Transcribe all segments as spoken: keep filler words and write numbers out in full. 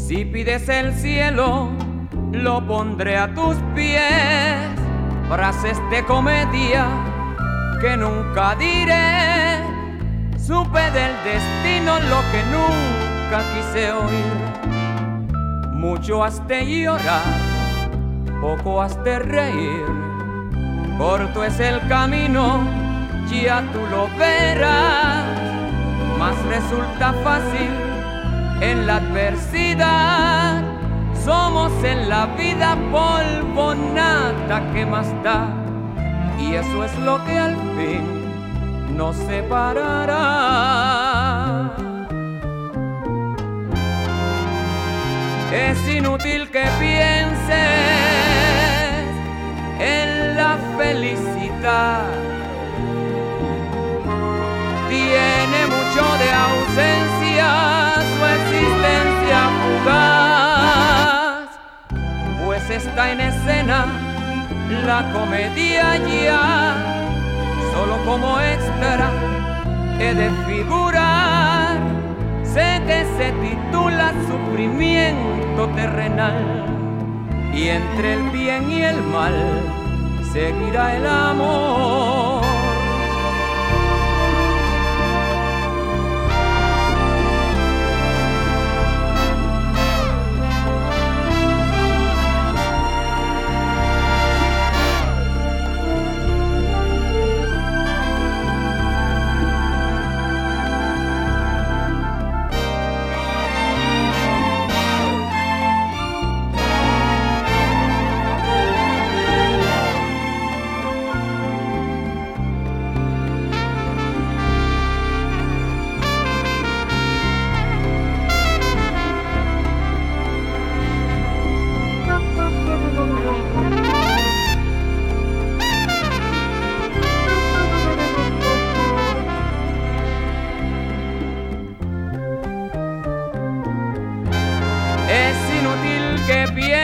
Si pides el cielo, lo pondré a tus pies. Frases de comedia que nunca diré. Supe del destino lo que nunca quise oír. Mucho has de llorar, poco has de reír. Corto es el camino, ya tú lo verás. Mas resulta fácil en la adversidad. Somos en la vida polvo, nada que más da. Y eso es lo que al fin nos separará. Es inútil que pienses en la felicidad. Tiene mucho de ausencia su existencia fugaz, pues está en escena la comedia ya. Solo como extra he de figurar. Sé que se titula Sufrimiento Terrenal, y entre el bien y el mal seguirá el amor. Es inútil que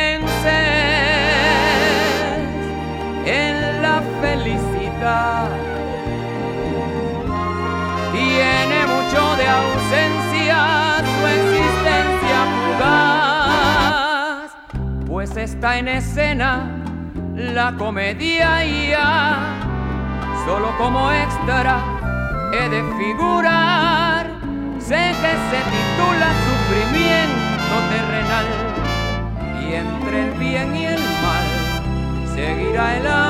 pienses en la felicidad. Tiene mucho de ausencia su existencia fugaz, pues está en escena la comedia ya. Solo como extra he de figurar. Sé que se titula Sufrimiento Terrenal, y entre el bien y el mal seguirá el amor.